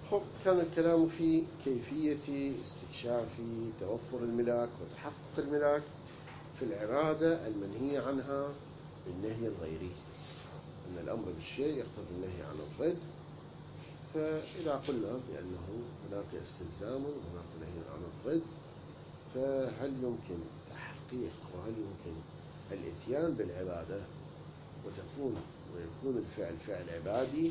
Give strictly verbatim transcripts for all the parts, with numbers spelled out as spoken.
خب، كان الكلام في كيفية استكشاف توفر الملاك وتحقق الملاك في العبادة المنهية عنها بالنهي الغيري، أن الأمر بالشيء يقتضي النهي عن الضد. فإذا قلنا بأنه هناك استلزام وهناك نهي عن الضد، فهل يمكن تحقيق وهل يمكن الإتيان بالعبادة وتكون ويكون الفعل فعل عبادي؟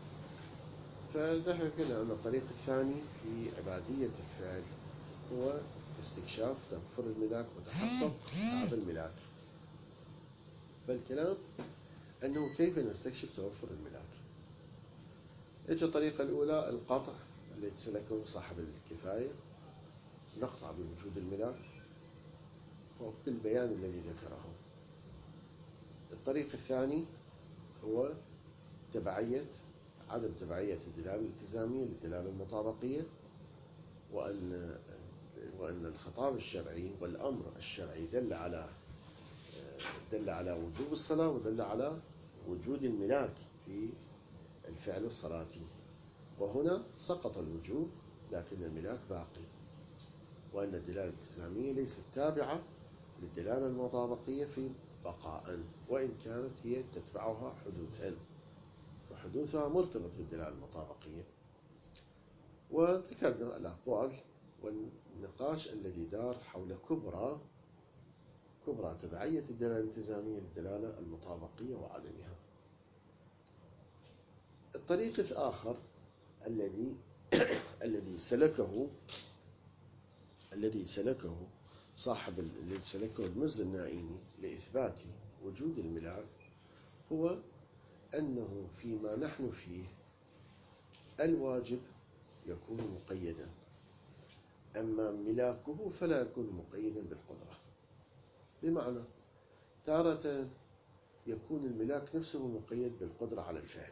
فذهبنا أن الطريق الثاني في عبادية الفعل هو استكشاف توفر الملاك وتحقق هذا الملاك. فالكلام أنه كيف نستكشف توفر الملاك. اجى الطريقة الأولى القطع التي سلكه صاحب الكفاية، نقطع بوجود الملاك وبالبيان الذي ذكره. الطريق الثاني هو تبعية عدم تبعية الدلالة الالتزامية للدلالة المطابقية، وأن وأن الخطاب الشرعي والأمر الشرعي دل على دل على وجوب الصلاة ودل على وجود الملاك في الفعل الصلاتي، وهنا سقط الوجوب لكن الملاك باقي، وأن الدلالة الالتزامية ليست تابعة للدلالة المطابقية في بقاء، وإن كانت هي تتبعها حدوثا، فحدوثها مرتبط بالدلالة المطابقية. وذكرنا الأقوال والنقاش الذي دار حول كبرى كبرى تبعية الدلالة الالتزامية للدلالة المطابقية وعدمها. الطريق الآخر الذي الذي سلكه الذي سلكه صاحب الذي سلكه المزي النائمي لإثبات وجود الملاك هو أنه فيما نحن فيه الواجب يكون مقيدا، أما ملاكه فلا يكون مقيدا بالقدرة. بمعنى تارة يكون الملاك نفسه مقيد بالقدرة على الفعل،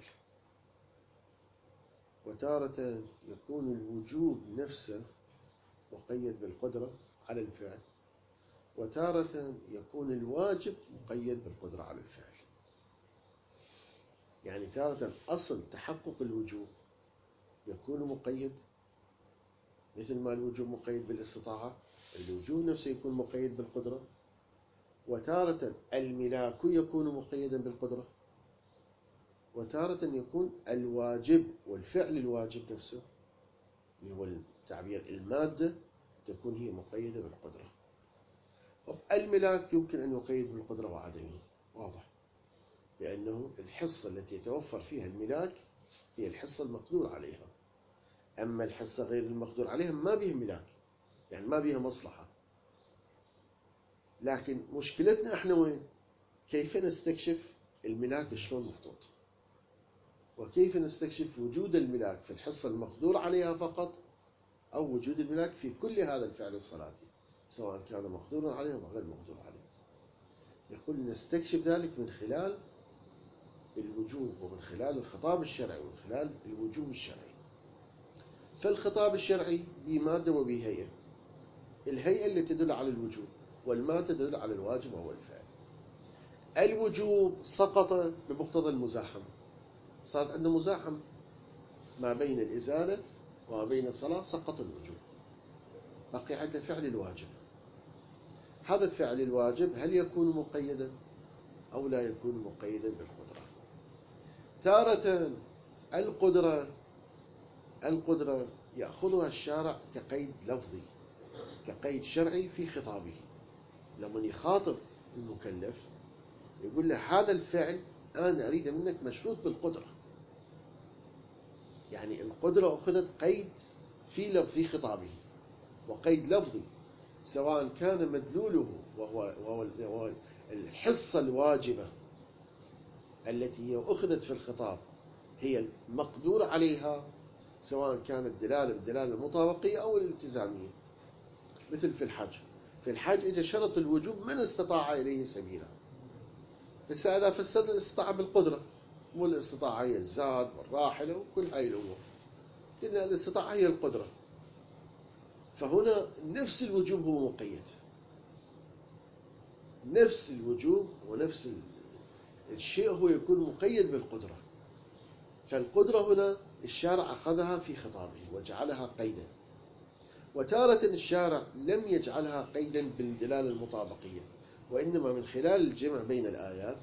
وتارة يكون الوجوب نفسه مقيد بالقدرة على الفعل، وتارة يكون الواجب مقيد بالقدرة على الفعل. يعني تارة أصل تحقق الوجوب يكون مقيد، مثل ما الوجوب مقيد بالاستطاعة، الوجوب نفسه يكون مقيد بالقدرة، وتارة الملاك يكون مقيدا بالقدرة، وتارة يكون الواجب والفعل الواجب نفسه اللي هو التعبير المادة تكون هي مقيدة بالقدرة. الملاك يمكن أن يقيد بالقدرة وعدمه، واضح، لأنه الحصة التي يتوفر فيها الملاك هي الحصة المقدور عليها، أما الحصة غير المقدور عليها ما بها ملاك، يعني ما بها مصلحة. لكن مشكلتنا احنا وين؟ كيف نستكشف الملاك شلون محطوط، وكيف نستكشف وجود الملاك في الحصة المقدور عليها فقط، أو وجود الملاك في كل هذا الفعل الصلاتي سواء كان مقدور عليه أو غير مقدور عليه. يقول نستكشف ذلك من خلال الوجوب ومن خلال الخطاب الشرعي ومن خلال الوجوب الشرعي. فالخطاب الشرعي بمادة وبهيئة، الهيئة اللي تدل على الوجوب والمادة تدل على الواجب وهو الفعل. الوجوب سقط بمقتضى المزاحمة، صارت عندنا مزاحمة ما بين الإزالة وما بين الصلاة، سقط الوجوب، بقي عند الفعل الواجب. هذا الفعل الواجب هل يكون مقيدا أو لا يكون مقيدا بالقدرة؟ تارة القدرة القدرة يأخذها الشارع كقيد لفظي، كقيد شرعي في خطابه، لما يخاطب المكلف يقول له هذا الفعل أنا أريد منك مشروط بالقدرة. يعني القدرة أخذت قيد في في خطابه، وقيد لفظي، سواء كان مدلوله وهو, وهو الحصة الواجبة التي هي أخذت في الخطاب هي المقدور عليها، سواء كانت دلالة بالدلالة المطابقية أو الالتزامية. مثل في الحج، في الحج إذا شرط الوجوب من استطاع إليه سبيلا، بس إذا فسرنا الاستطاعة بالقدرة، مو الاستطاعة هي الزاد والراحلة وكل هاي الأمور، قلنا الاستطاعة هي القدرة. فهنا نفس الوجوب هو مقيد، نفس الوجوب ونفس الشيء هو يكون مقيد بالقدرة. فالقدرة هنا الشارع أخذها في خطابه وجعلها قيدا، وتارة الشارع لم يجعلها قيدا بالدلالة المطابقية، وإنما من خلال الجمع بين الآيات،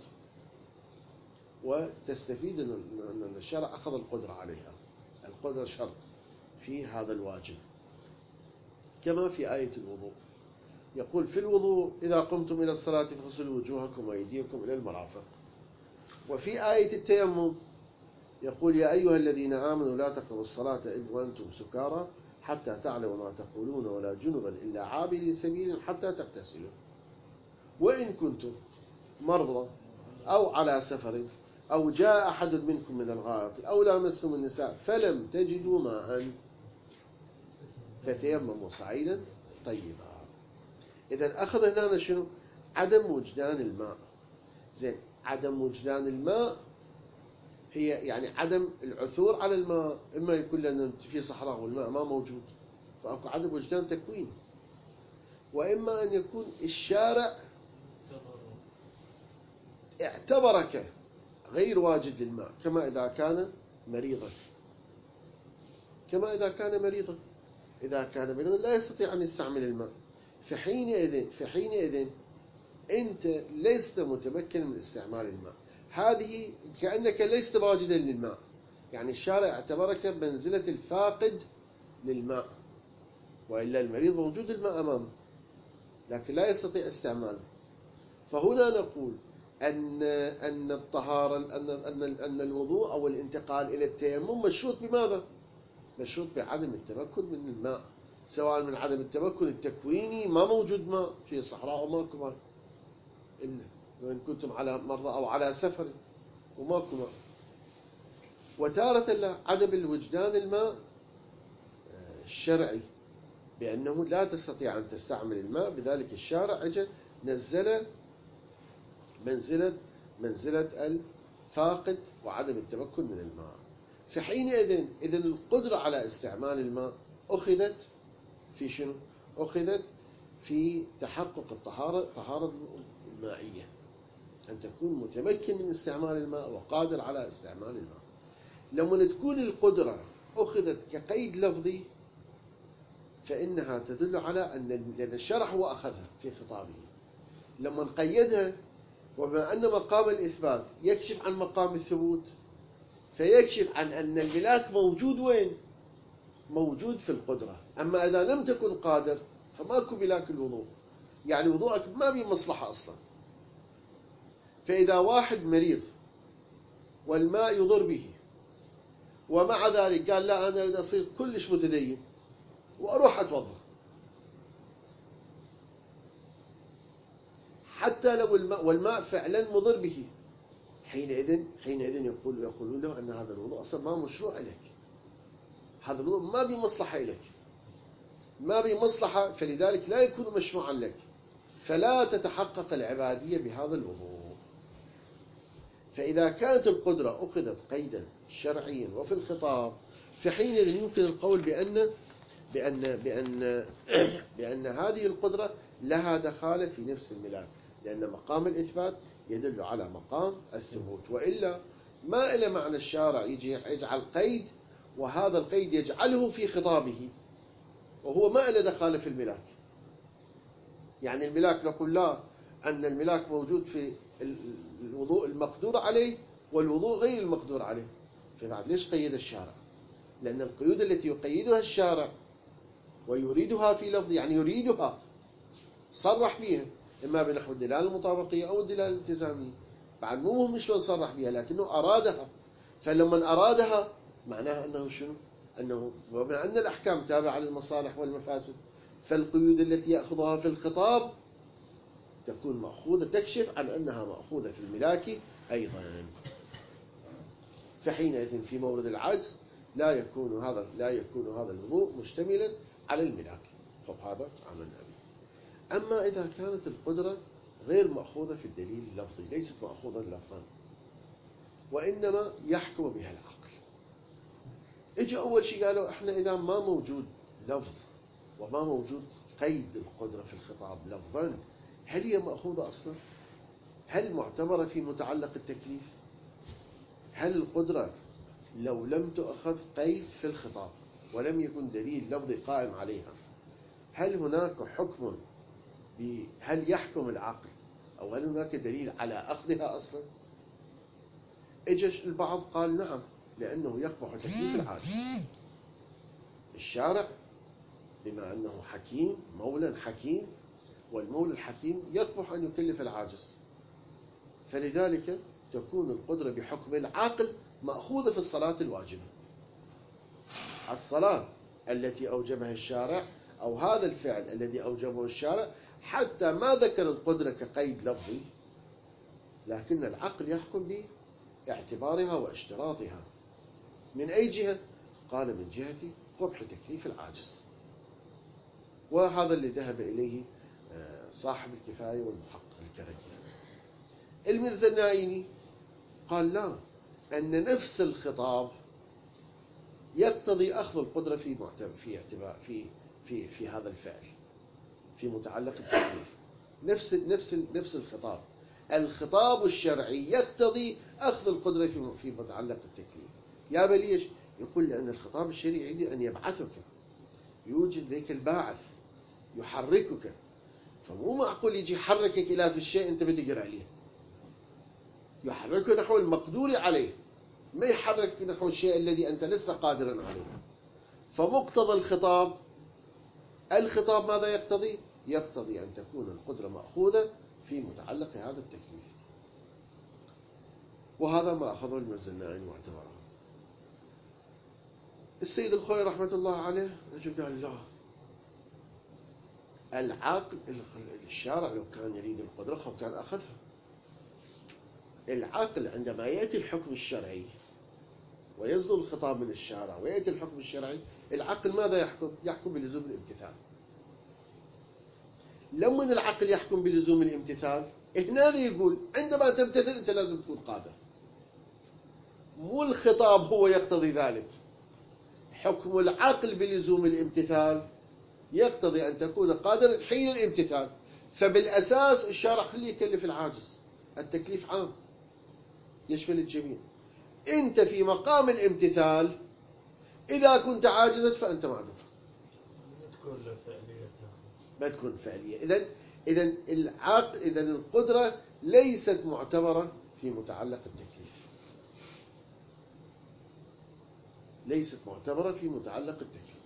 وتستفيد أن الشارع أخذ القدرة عليها. القدرة شرط في هذا الواجب، كما في آية الوضوء، يقول في الوضوء إذا قمتم إلى الصلاة فاغسلوا وجوهكم وأيديكم إلى المرافق. وفي آية التيمم يقول يا أيها الذين آمنوا لا تقربوا الصلاة إلا وأنتم سكارى حتى تعلموا ما تقولون ولا جنبا إلا عابري سبيل حتى تغتسلوا وإن كنتم مرضى أو على سفر أو جاء أحد منكم من الغائط أو لامستم النساء فلم تجدوا ماء فتيمموا صعيدا طيبا. إذا أخذ هنا شنو؟ عدم وجدان الماء. زين، عدم وجدان الماء هي يعني عدم العثور على الماء، إما يكون لأن في صحراء والماء ما موجود فأكو عدم وجدان تكوين، وإما أن يكون الشارع اعتبرك غير واجد للماء، كما إذا كان مريضا كما إذا كان مريضا إذا كان مريضا لا يستطيع أن يستعمل الماء، فحينئذ فحينئذ أنت لست متمكن من استعمال الماء. هذه كأنك لست واجدا للماء، يعني الشارع اعتبرك بمنزلة الفاقد للماء، وإلا المريض موجود الماء أمامه لكن لا يستطيع استعماله. فهنا نقول أن أن الطهارة أن أن أن الوضوء أو الانتقال إلى التيمم مشروط بماذا؟ مشروط بعدم التمكن من الماء، سواء من عدم التمكن التكويني، ما موجود ماء في صحراء وماكو ماء إلا وإن كنتم على مرضى أو على سفر وماكو ماء، وتارة لا عدم الوجدان الماء الشرعي بأنه لا تستطيع أن تستعمل الماء، بذلك الشارع اجى نزل منزلة منزلة الفاقد وعدم التمكن من الماء. فحينئذ إذن القدرة على استعمال الماء أخذت في شنو؟ أخذت في تحقق الطهارة طهارة المائية، أن تكون متمكن من استعمال الماء وقادر على استعمال الماء. لما تكون القدرة أخذت كقيد لفظي فإنها تدل على أن لأن الشرع هو أخذها في خطابه، لما نقيدها وبما أن مقام الإثبات يكشف عن مقام الثبوت فيكشف عن أن الملاك موجود وين؟ موجود في القدرة. أما إذا لم تكن قادر فماكو ملاك الوضوء، يعني وضوءك ما بيه مصلحة أصلا. فإذا واحد مريض والماء يضر به ومع ذلك قال لا أنا أريد أصير كلش متدين وأروح أتوضأ، حتى لو الماء والماء فعلا مضر به، حينئذ حينئذ يقول يقولون له أن هذا الوضوء أصلا ما مشروع لك، هذا الوضوء ما بمصلحة لك، ما بمصلحة، فلذلك لا يكون مشروعا لك، فلا تتحقق العبادية بهذا الوضوء. فإذا كانت القدرة أخذت قيدا شرعيا وفي الخطاب فحينئذ يمكن القول بأن بأن بأن بأن هذه القدرة لها دخالة في نفس الملاك، لأن مقام الإثبات يدل على مقام الثبوت، وإلا ما إلى معنى الشارع يجي يجعل قيد وهذا القيد يجعله في خطابه وهو ما إلى دخالة في الملاك. يعني الملاك نقول لا أن الملاك موجود في الوضوء المقدور عليه والوضوء غير المقدور عليه، فبعد ليش قيد الشارع؟ لأن القيود التي يقيدها الشارع ويريدها في لفظ يعني يريدها صرح بها إما بنحو الدلالة المطابقية أو الدلالة الالتزامية، بعد مو مهم شلون صرح بها لكنه أرادها. فلما أرادها معناها أنه شنو؟ أنه وبما أن الأحكام تابعة للمصالح والمفاسد فالقيود التي يأخذها في الخطاب تكون مأخوذة، تكشف عن أنها مأخوذة في الملاك أيضا. فحينئذ في مورد العجز لا يكون هذا لا يكون هذا الوضوء مشتملا على الملاك، خب هذا عملنا به. أما إذا كانت القدرة غير مأخوذة في الدليل اللفظي، ليست مأخوذة لفظا وإنما يحكم بها العقل، اجى أول شيء قالوا إحنا إذا ما موجود لفظ وما موجود قيد القدرة في الخطاب لفظا، هل هي مأخوذة أصلا؟ هل معتبرة في متعلق التكليف؟ هل القدرة لو لم تؤخذ قيد في الخطاب ولم يكن دليل لفظي قائم عليها، هل هناك حكم هل يحكم العقل أو هل هناك دليل على أخذها أصلا؟ اجى البعض قال نعم، لأنه يقبح تكليف العاجز. الشارع بما أنه حكيم مولى حكيم، والمولى الحكيم يقبح أن يكلف العاجز، فلذلك تكون القدرة بحكم العقل مأخوذة في الصلاة الواجبة. الصلاة التي أوجبها الشارع أو هذا الفعل الذي أوجبه الشارع حتى ما ذكر القدرة كقيد لفظي، لكن العقل يحكم باعتبارها واشتراطها. من أي جهة؟ قال من جهة قبح تكليف العاجز، وهذا اللي ذهب إليه صاحب الكفاية والمحقق الكركي. الميرزا النائيني قال لا، أن نفس الخطاب يقتضي أخذ القدرة في في اعتبار في في في هذا الفعل في متعلق التكليف. نفس نفس نفس الخطاب، الخطاب الشرعي يقتضي أخذ القدرة في في متعلق التكليف. يا بليش؟ يقول لأن الخطاب الشرعي يريد أن يبعثك، يوجد لك الباعث يحركك، فمو معقول يجي يحركك إلى في الشيء أنت بتقدر عليه، يحركك نحو المقدور عليه، ما يحرك نحو الشيء الذي أنت لست قادرا عليه. فمقتضى الخطاب، الخطاب ماذا يقتضي؟ يقتضي أن تكون القدرة مأخوذة في متعلق هذا التكليف. وهذا ما أخذه الميرزا النائيني واعتبره. السيد الخوئي رحمة الله عليه قال لا، العقل الشارع لو كان يريد القدرة كان أخذها. العقل عندما يأتي الحكم الشرعي ويصدر الخطاب من الشارع ويأتي الحكم الشرعي، العقل ماذا يحكم؟ يحكم بلزوم الامتثال. لما العقل يحكم بلزوم الامتثال، هنا يقول عندما تمتثل أنت لازم تكون قادر، مو الخطاب هو يقتضي ذلك. حكم العقل بلزوم الامتثال يقتضي أن تكون قادرا حين الامتثال. فبالأساس الشارع خليه يكلف العاجز، التكليف عام يشمل الجميع. أنت في مقام الامتثال إذا كنت عاجزا فأنت معذور، ما تكون فعلية. إذن إذن العقل إذن القدرة ليست معتبرة في متعلق التكليف، ليست معتبرة في متعلق التكليف.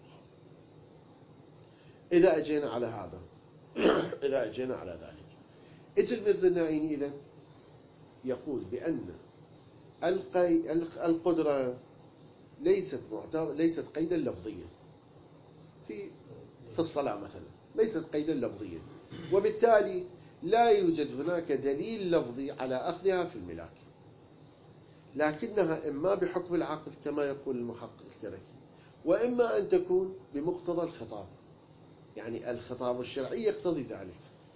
إذا أجينا على هذا إذا أجينا على ذلك، إجل الميرزا النائيني إذن يقول بأن القدرة ليست معتبرة، ليست قيدا لفظيا في في الصلاة مثلا، ليست قيدا لفظيا، وبالتالي لا يوجد هناك دليل لفظي على أخذها في الملاك، لكنها إما بحكم العقل كما يقول المحقق الكركي، وإما أن تكون بمقتضى الخطاب، يعني الخطاب الشرعي يقتضي ذلك.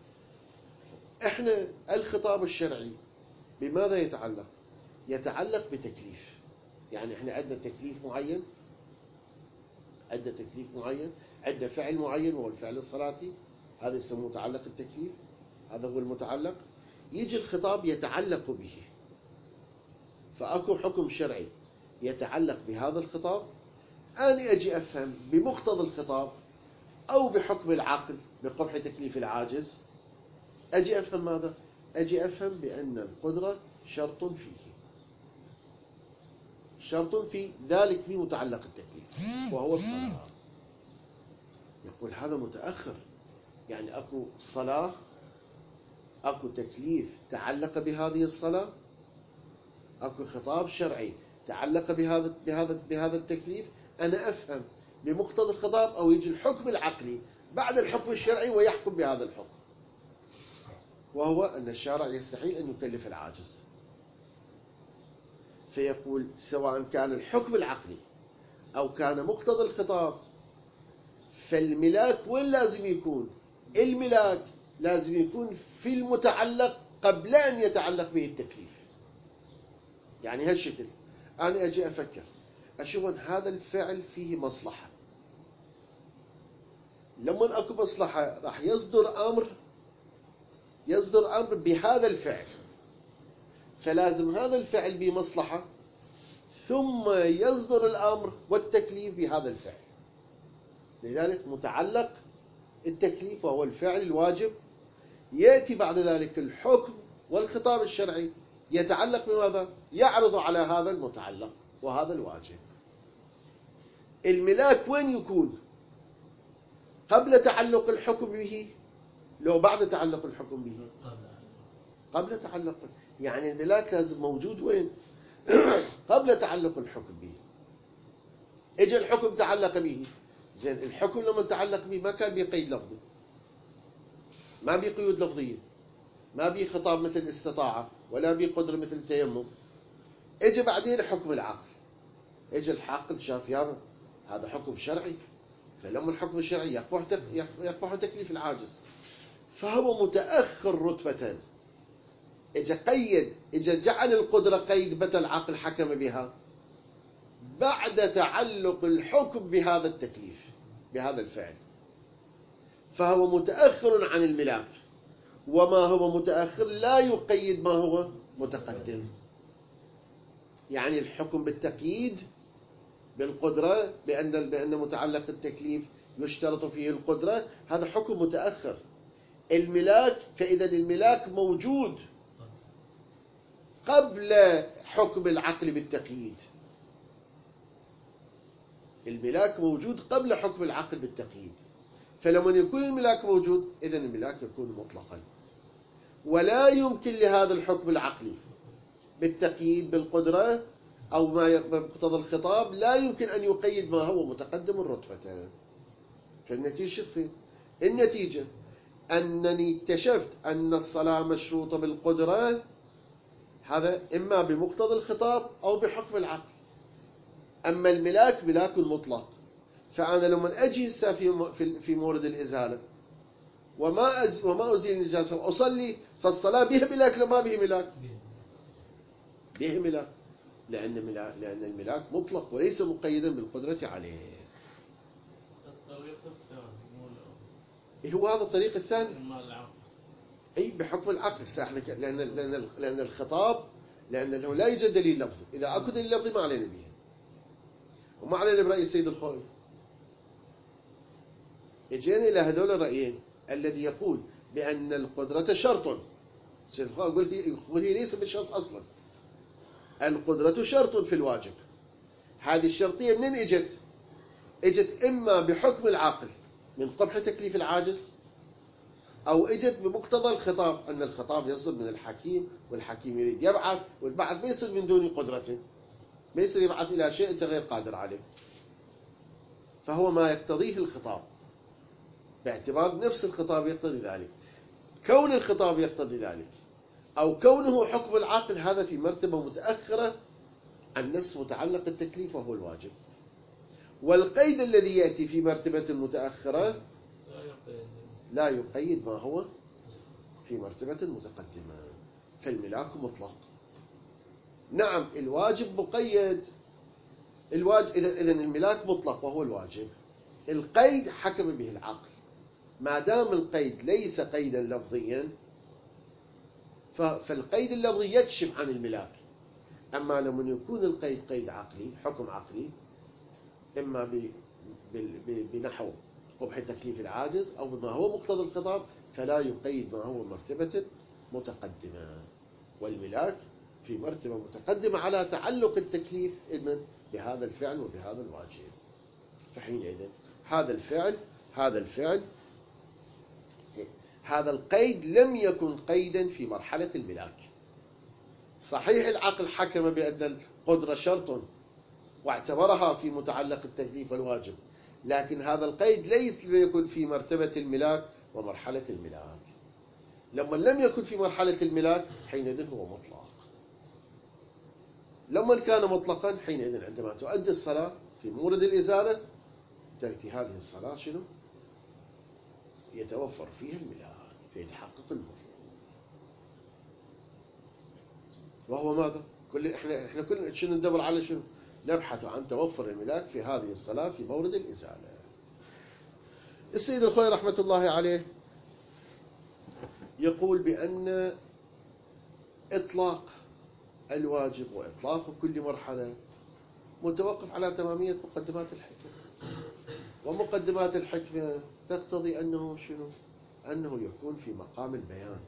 إحنا الخطاب الشرعي بماذا يتعلق؟ يتعلق بتكليف، يعني إحنا عندنا تكليف معين، عندنا تكليف معين، عندنا فعل معين وهو الفعل الصلاتي، هذا يسمى متعلق التكليف، هذا هو المتعلق. يجي الخطاب يتعلق به، فأكو حكم شرعي يتعلق بهذا الخطاب، أنا أجي أفهم بمقتضى الخطاب أو بحكم العقل بقبح تكليف العاجز، أجي أفهم ماذا؟ أجي أفهم بأن القدرة شرط فيه، شرط في ذلك في متعلق التكليف وهو الصلاة. يقول هذا متأخر، يعني أكو صلاة، أكو تكليف تعلق بهذه الصلاة، أكو خطاب شرعي تعلق بهذا بهذا بهذا التكليف، أنا أفهم بمقتضى الخطاب أو يجي الحكم العقلي بعد الحكم الشرعي ويحكم بهذا الحكم، وهو أن الشارع يستحيل أن يكلف العاجز. فيقول سواء كان الحكم العقلي أو كان مقتضى الخطاب، فالملاك وين لازم يكون؟ الملاك لازم يكون في المتعلق قبل أن يتعلق به التكليف. يعني هالشكل أنا أجي أفكر أشوف أن هذا الفعل فيه مصلحة، لما أكو مصلحة راح يصدر أمر يصدر أمر بهذا الفعل، فلازم هذا الفعل بمصلحة، ثم يصدر الأمر والتكليف بهذا الفعل. لذلك متعلق التكليف وهو الفعل الواجب، يأتي بعد ذلك الحكم والخطاب الشرعي يتعلق بماذا؟ يعرض على هذا المتعلق وهذا الواجب. الملاك وين يكون؟ قبل تعلق الحكم به لو بعد تعلق الحكم به؟ قبل تعلق. يعني الملاك لازم موجود وين؟ قبل تعلق الحكم به. اجى الحكم تعلق به، زين الحكم لما تعلق به ما كان بقيد لفظي، ما بي قيود لفظيه، ما بي خطاب مثل استطاعه، ولا بي قدره مثل التيمم. اجى بعدين حكم العقل، اجى العقل شاف يابا هذا حكم شرعي، فلما الحكم الشرعي يقبح يقبح تكليف العاجز، فهو متاخر رتبه. اجى قيد، اجى جعل القدره قيد، بت العقل حكم بها بعد تعلق الحكم بهذا التكليف بهذا الفعل، فهو متأخر عن الملاك. وما هو متأخر لا يقيد ما هو متقدم. يعني الحكم بالتقييد بالقدرة بأن بأن متعلق التكليف يشترط فيه القدرة، هذا حكم متأخر. الملاك، فإذا الملاك موجود قبل حكم العقل بالتقييد. الملاك موجود قبل حكم العقل بالتقييد، فلما يكون الملاك موجود إذن الملاك يكون مطلقا، ولا يمكن لهذا الحكم العقلي بالتقييد بالقدرة أو ما يقتضى الخطاب لا يمكن أن يقيد ما هو متقدم الرتبة. فالنتيجة شو تصير؟ النتيجة أنني اكتشفت أن الصلاة مشروطة بالقدرة، هذا إما بمقتضى الخطاب أو بحكم العقل. أما الملاك ملاك مطلق، فأنا لما أجي في في مورد الإزالة وما أز وما أزيل النجاسة وأصلي، فالصلاة بها ملاك لما به ملاك؟ به ملاك، لأن ملاك لأن الملاك مطلق وليس مقيدا بالقدرة عليه. الطريق الثاني هو هذا الطريق الثاني، أي بحكم العقل. لأن لأن لأن الخطاب، لأنه لا يوجد دليل لفظي. إذا أكو دليل لفظي ما علينا به، وما علينا برأي السيد الخوئي. اجينا إلى هذول الرأيين، الذي يقول بأن القدرة شرط. السيد الخوئي يقول يقول هي ليس بالشرط أصلا، القدرة شرط في الواجب. هذه الشرطية منين اجت؟ اجت إما بحكم العقل من قبح تكليف العاجز، أو اجت بمقتضى الخطاب، أن الخطاب يصدر من الحكيم، والحكيم يريد يبعث، والبعث ما يصير من دون قدرته، ما يصير يبعث إلى شيء أنت غير قادر عليه. فهو ما يقتضيه الخطاب، باعتبار نفس الخطاب يقتضي ذلك. كون الخطاب يقتضي ذلك أو كونه حكم العقل، هذا في مرتبة متأخرة عن نفس متعلق التكليف وهو الواجب. والقيد الذي يأتي في مرتبة متأخرة لا يقيد ما هو في مرتبة متقدمة، فالملاك مطلق. نعم الواجب مقيد، الواجب إذا الملاك مطلق وهو الواجب، القيد حكم به العقل. ما دام القيد ليس قيدا لفظيا، فالقيد اللفظي يكشف عن الملاك. أما لما يكون القيد قيد عقلي، حكم عقلي، إما بنحو قبح تكليف العاجز أو بما هو مقتضى الخطاب، فلا يقيد ما هو مرتبة متقدمة. والملاك في مرتبة متقدمة على تعلق التكليف إذن بهذا الفعل وبهذا الواجب. فحينئذ هذا الفعل هذا الفعل هذا القيد لم يكن قيدا في مرحلة الملاك. صحيح العقل حكم بأن القدرة شرط واعتبرها في متعلق التكليف والواجب، لكن هذا القيد ليس يكن في مرتبة الملاك ومرحلة الملاك. لما لم يكن في مرحلة الملاك حينئذ هو مطلق. لما كان مطلقا حينئذ عندما تؤدي الصلاة في مورد الإزالة تأتي هذه الصلاة شنو؟ يتوفر فيها الملاك فيتحقق المطلوب. وهو ماذا؟ كل احنا احنا كل شنو ندور على شنو؟ نبحث عن توفر الملاك في هذه الصلاة في مورد الإزالة. السيد الخوئي رحمة الله عليه يقول بأن إطلاق الواجب وإطلاق كل مرحلة متوقف على تمامية مقدمات الحكمة، ومقدمات الحكمة تقتضي أنه شنو؟ أنه يكون في مقام البيان.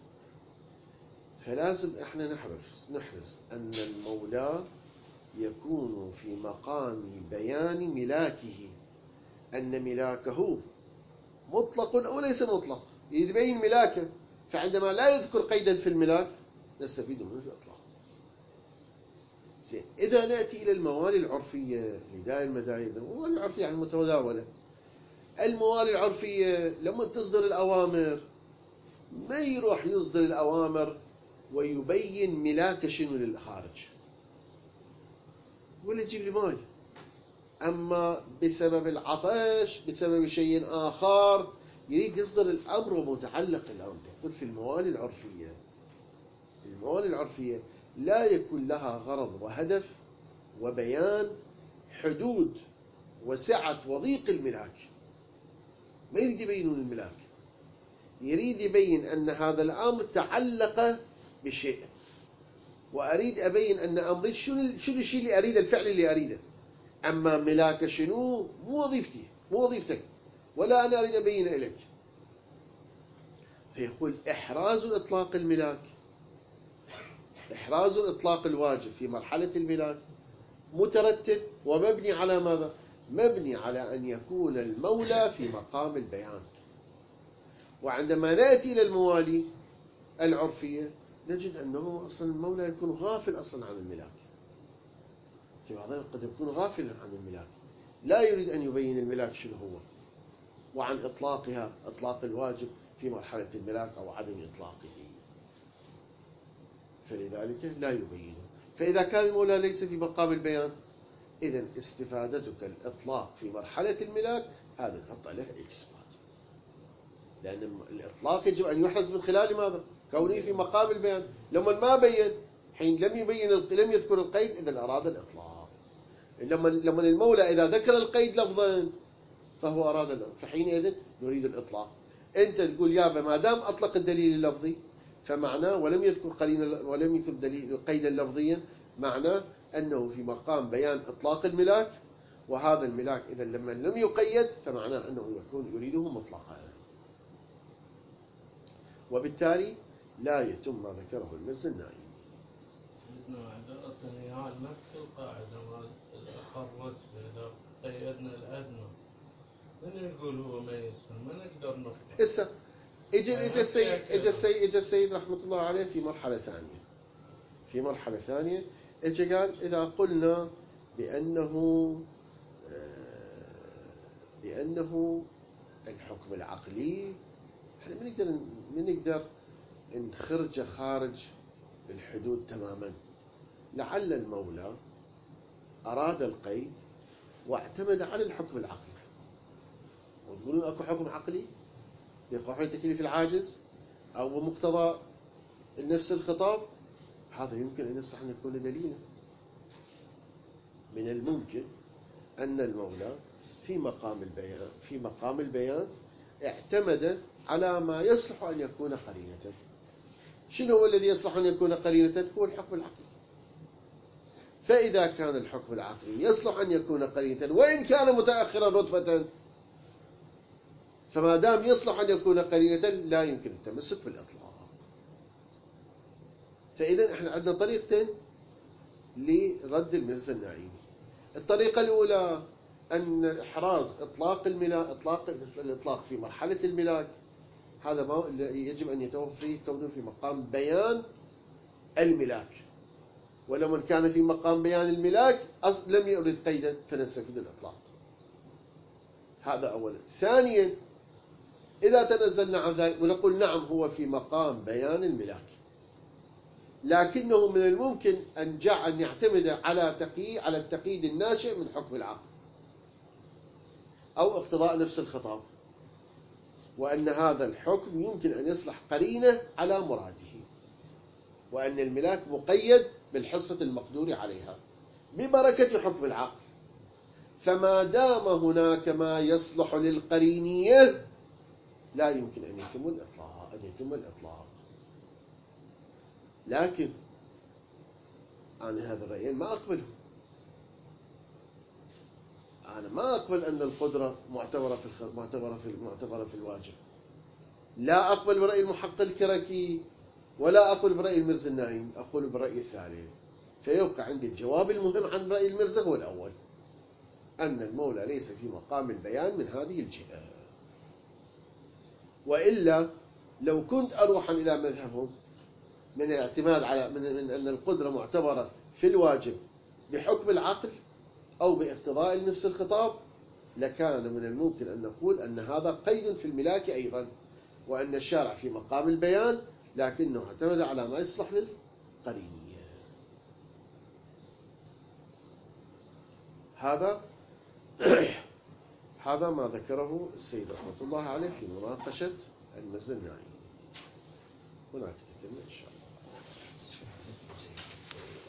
فلازم إحنا نحرص نحرص أن المولى يكون في مقام بيان ملاكه، أن ملاكه مطلق أو ليس مطلق، يبين ملاكه. فعندما لا يذكر قيدا في الملاك نستفيد منه الإطلاق. زين، إذا نأتي إلى الموالي العرفية لداء المذاهب، الموالي العرفية يعني المتداولة. الموالي العرفية لما تصدر الأوامر ما يروح يصدر الأوامر ويبين ملاك شنو للخارج، ولا يجيب لي ماي. أما بسبب العطش، بسبب شيء آخر، يريد يصدر الأمر ومتعلق الأمر. يقول في الموالي العرفية، الموالي العرفية لا يكون لها غرض وهدف وبيان حدود وسعة وضيق الملاك. ما يريد يبينون الملاك، يريد يبين أن هذا الأمر تعلق بشيء، وأريد أبين أن أمري شنو شنو الشيء اللي أريده، الفعل اللي أريده. أما ملاك شنو مو وظيفتي، مو وظيفتك، ولا أنا أريد أبين إليك. فيقول إحراز إطلاق الملاك، إحراز الإطلاق الواجب في مرحلة الملاك مترتب ومبني على ماذا؟ مبني على أن يكون المولى في مقام البيان. وعندما نأتي إلى الموالي العرفية نجد أنه أصلا المولى يكون غافل أصلا عن الملاك. في بعضهم قد يكون غافلا عن الملاك، لا يريد أن يبين الملاك شنو هو، وعن إطلاقها، إطلاق الواجب في مرحلة الملاك أو عدم إطلاقه، فلذلك لا يبينه. فإذا كان المولى ليس في مقام البيان، إذن استفادتك الإطلاق في مرحلة الملاك هذا نحط عليه إكس بعد، لأن الإطلاق يجب أن يحرز من خلال ماذا؟ كونه في مقام البيان. لما ما بين، حين لم يبين لم يذكر القيد، إذن أراد الإطلاق. لما لما المولى إذا ذكر القيد لفظا فهو أراد الإطلاق، فحينئذ نريد الإطلاق. أنت تقول يابا ما دام أطلق الدليل اللفظي فمعناه ولم يذكر قرينا ولم يذكر دليل قيدا لفظيا، معناه أنه في مقام بيان إطلاق الملاك، وهذا الملاك إذا لما لم يقيد فمعناه أنه يكون يريده مطلقا، وبالتالي لا يتم ما ذكره المرزا النائي. سيدنا معذرة هي نفس القاعدة مال الأقل رتبة، إذا قيدنا الأدنى من يقول هو ما يسمى ما نقدر نفهم. هسه اجى اجى السيد اجى السيد اجى السيد رحمة الله عليه في مرحلة ثانية، في مرحلة ثانية اجى قال إذا قلنا بأنه بأنه الحكم العقلي احنا ما نقدر ما نقدر نخرج خارج الحدود تماما، لعل المولى أراد القيد واعتمد على الحكم العقلي. وتقولون اكو حكم عقلي يقع تكليف العاجز او مقتضى نفس الخطاب، هذا يمكن ان يصح ان يكون دليلا. من الممكن ان المولى في مقام البيان في مقام البيان اعتمد على ما يصلح ان يكون قرينة. شنو هو الذي يصلح ان يكون قرينة؟ هو الحكم العقلي. فاذا كان الحكم العقلي يصلح ان يكون قرينة وان كان متاخرا رتبة، فما دام يصلح أن يكون قرينة لا يمكن التمسك بالإطلاق. فإذا احنا عندنا طريقتين لرد المرزا النائي. الطريقة الأولى أن إحراز إطلاق الملاك، إطلاق الإطلاق في مرحلة الملاك، هذا ما يجب أن يتوفر فيه كونه في مقام بيان الملاك، ولمن كان في مقام بيان الملاك لم يرد قيدا فنستفيد الإطلاق. هذا أولا. ثانيا إذا تنزلنا عن ذلك ونقول نعم هو في مقام بيان الملاك، لكنه من الممكن أن جاء أن يعتمد على تقييد على التقييد الناشئ من حكم العقل أو اقتضاء نفس الخطاب، وأن هذا الحكم يمكن أن يصلح قرينة على مراده، وأن الملاك مقيد بالحصة المقدور عليها ببركة حكم العقل. فما دام هناك ما يصلح للقرينية لا يمكن أن يتم الإطلاق أن يتم الإطلاق. لكن أنا هذا الرأيين ما أقبله، أنا ما أقبل أن القدرة معتبرة في الخ... معتبرة في معتبرة في الواجب. لا أقبل برأي المحقق الكركي ولا أقول برأي المرزا النعيم، أقول برأي الثالث. فيبقى عندي الجواب المهم عن رأي المرزا هو الأول، أن المولى ليس في مقام البيان من هذه الجهة. وإلا لو كنت أروحا إلى مذهبهم من الاعتماد على من, من أن القدرة معتبرة في الواجب بحكم العقل أو باقتضاء نفس الخطاب، لكان من الممكن أن نقول أن هذا قيد في الملاك أيضا، وأن الشارع في مقام البيان لكنه اعتمد على ما يصلح للقرينية. هذا هذا ما ذكره السيد رحمة الله عليه في مناقشة المرزا النعيم. هناك تتم إن شاء الله.